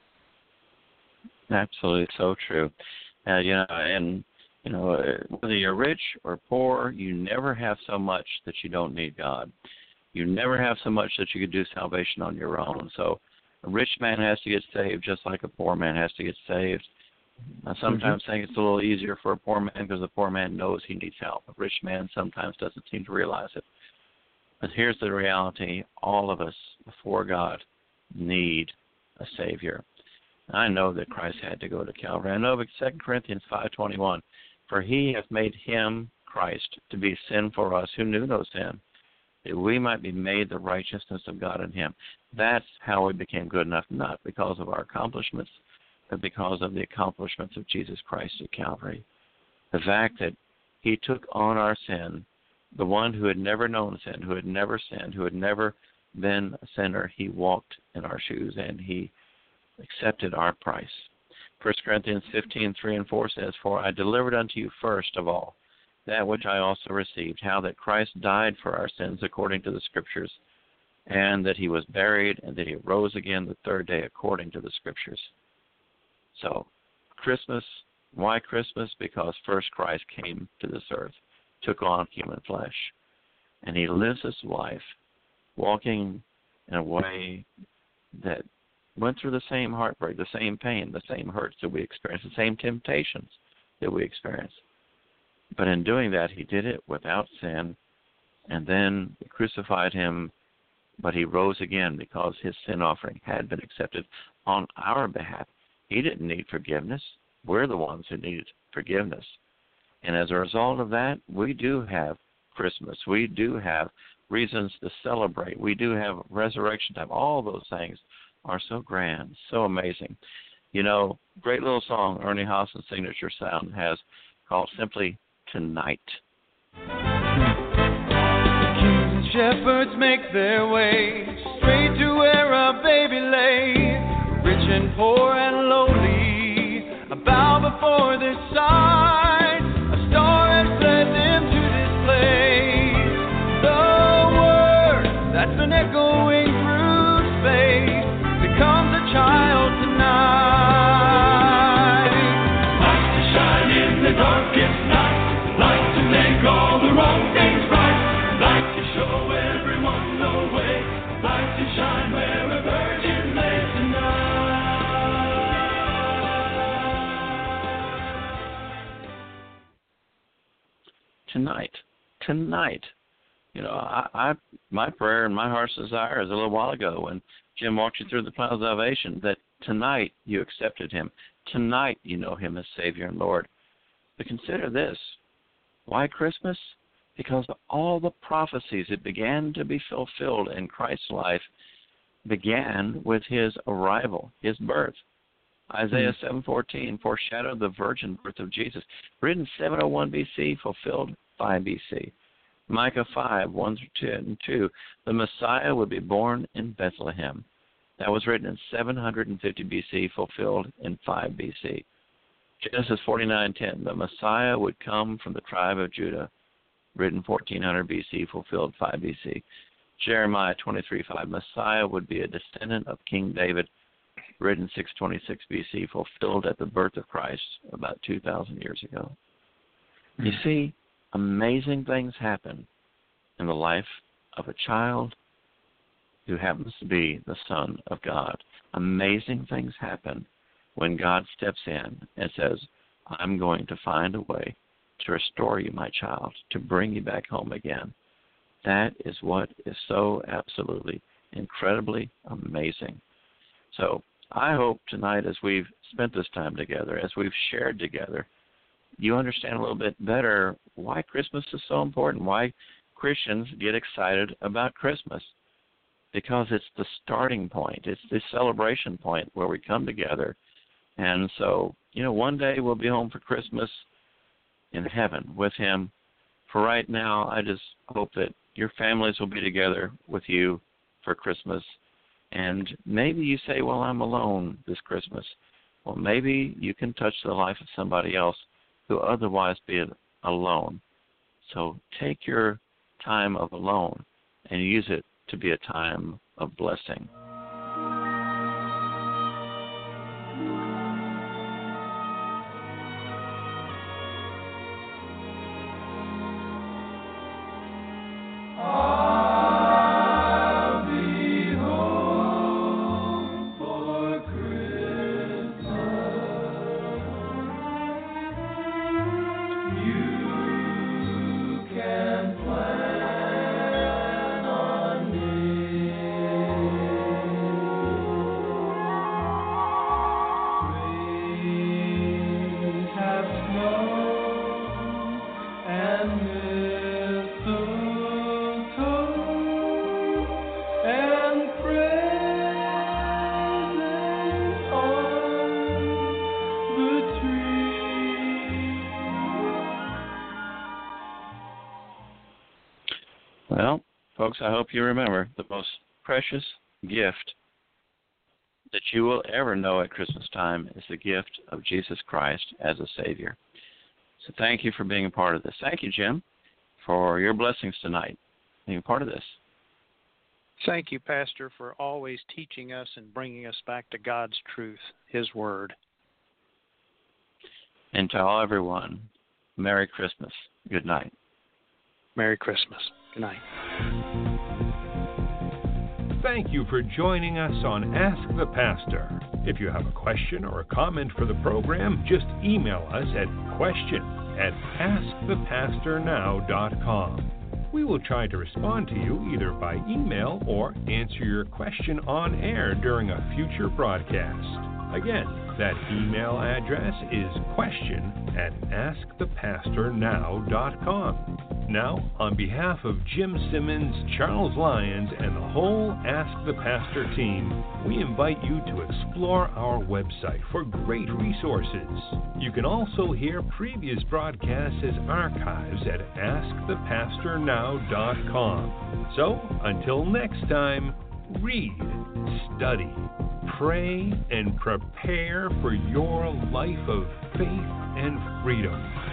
Absolutely, so true. Uh, you know, and you know, whether you're rich or poor, you never have so much that you don't need God. You never have so much that you could do salvation on your own. So, a rich man has to get saved, just like a poor man has to get saved. I sometimes mm-hmm. think it's a little easier for a poor man because the poor man knows he needs help. A rich man sometimes doesn't seem to realize it. But here's the reality: all of us before God need a Savior. I know that Christ had to go to Calvary. I know, but Second Corinthians five twenty-one, for He hath made Him, Christ, to be sin for us who knew no sin, that we might be made the righteousness of God in Him. That's how we became good enough, not because of our accomplishments, but because of the accomplishments of Jesus Christ at Calvary. The fact that He took on our sin, the one who had never known sin, who had never sinned, who had never been a sinner, He walked in our shoes and He accepted our price. First Corinthians fifteen, three and four says, for I delivered unto you first of all that which I also received, how that Christ died for our sins according to the Scriptures, and that He was buried, and that He rose again the third day according to the Scriptures. So, Christmas, why Christmas? Because first Christ came to this earth, took on human flesh, and He lives His life walking in a way that went through the same heartbreak, the same pain, the same hurts that we experience, the same temptations that we experience. But in doing that, He did it without sin, and then we crucified Him, but He rose again because His sin offering had been accepted on our behalf. He didn't need forgiveness. We're the ones who needed forgiveness. And as a result of that, we do have Christmas. We do have reasons to celebrate. We do have resurrection time. All those things are so grand, so amazing. You know, great little song Ernie Haas's signature sound has called simply Tonight. Kings and shepherds make their way straight to where a baby lay, rich and poor and lowly, bow for this sight. A star has led them to this place. The word that's been echoing through space becomes a child tonight. Light to shine in the darkest night. Light to make all the wrong things right. Light to show everyone the way. Light to shine where a virgin lay tonight. Tonight, tonight, you know, I, I, my prayer and my heart's desire is a little while ago when Jim walked you through the plan of salvation, that tonight you accepted him. Tonight you know him as Savior and Lord. But consider this. Why Christmas? Because all the prophecies that began to be fulfilled in Christ's life began with his arrival, his birth. Isaiah mm-hmm. seven fourteen foreshadowed the virgin birth of Jesus, written seven oh one B C, fulfilled five B C. Micah five one through two, the Messiah would be born in Bethlehem. That was written in seven fifty B C, fulfilled in five B C. Genesis forty-nine ten, the Messiah would come from the tribe of Judah, written fourteen hundred B C, fulfilled five B C. Jeremiah twenty-three five, Messiah would be a descendant of King David, written six twenty-six B C, fulfilled at the birth of Christ about two thousand years ago. You see, amazing things happen in the life of a child who happens to be the Son of God. Amazing things happen when God steps in and says, I'm going to find a way to restore you, my child, to bring you back home again. That is what is so absolutely, incredibly amazing. So I hope tonight, as we've spent this time together, as we've shared together, you understand a little bit better why Christmas is so important, why Christians get excited about Christmas. Because it's the starting point. It's the celebration point where we come together. And so, you know, one day we'll be home for Christmas in heaven with him. For right now, I just hope that your families will be together with you for Christmas. And maybe you say, well, I'm alone this Christmas. Well, maybe you can touch the life of somebody else who otherwise be alone. So take your time of alone and use it to be a time of blessing. Well, folks, I hope you remember the most precious gift that you will ever know at Christmas time is the gift of Jesus Christ as a Savior. So thank you for being a part of this. Thank you, Jim, for your blessings tonight, being a part of this. Thank you, Pastor, for always teaching us and bringing us back to God's truth, His Word. And to all everyone, Merry Christmas. Good night. Merry Christmas. Good night. Thank you for joining us on Ask the Pastor. If you have a question or a comment for the program, just email us at question at ask the pastor now dot com. We will try to respond to you either by email or answer your question on air during a future broadcast. Again, that email address is question at ask the pastor now dot com. Now, on behalf of Jim Simmons, Charles Lyons, and the whole Ask the Pastor team, we invite you to explore our website for great resources. You can also hear previous broadcasts as archives at ask the pastor now dot com. So, until next time, read, study, pray and prepare for your life of faith and freedom.